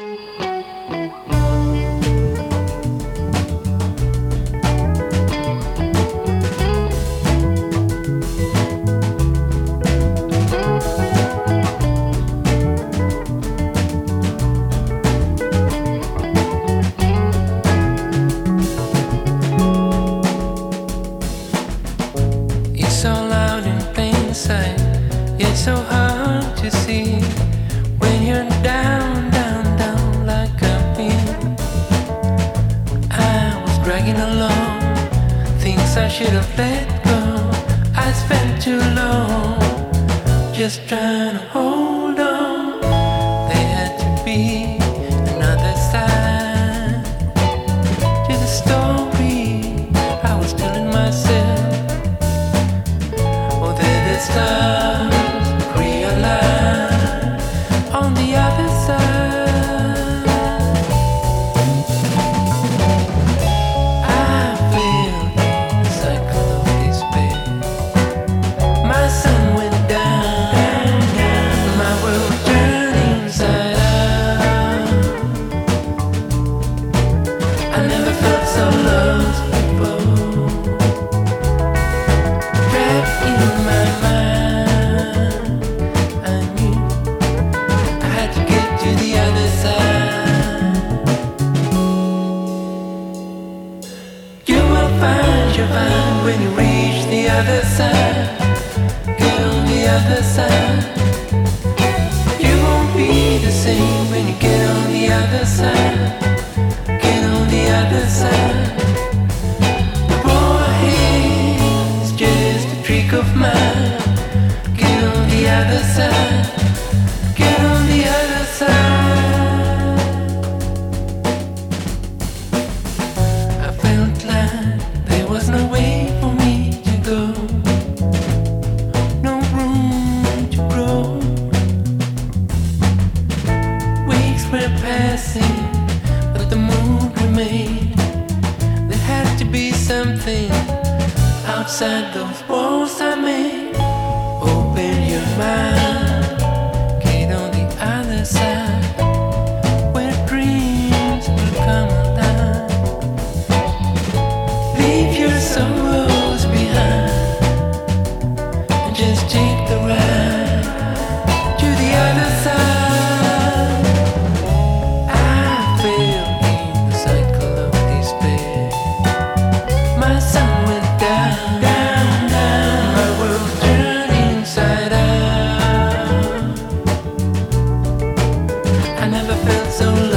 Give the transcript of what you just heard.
So loud in plain sight, yet so hard to see when you're down, down, down like I've been. I was dragging along things I should have let go. I spent too long just trying to hold on. There had to be another side to the story I was telling myself. Stars realign on the other side. I feel the cycle of despair. My sun went down, my world turned inside out. I never felt so lost before. Trapped in my mind. When you reach the other side, get on the other side. You won't be the same when you get on the other side. Get on the other side. The road ahead is just a trick of mine. Get on the other side. Get on the other side. I felt like there was no way for me to go, no room to grow. Weeks were passing, but the mood remained. There had to be something outside those walls I made. Open your mind, get on the other side, where dreams will come alive. Leave your sorrows behind and just take the ride to the other side. I fell in the cycle of despair. My sun went down, down, down. My world turned inside out. I never felt so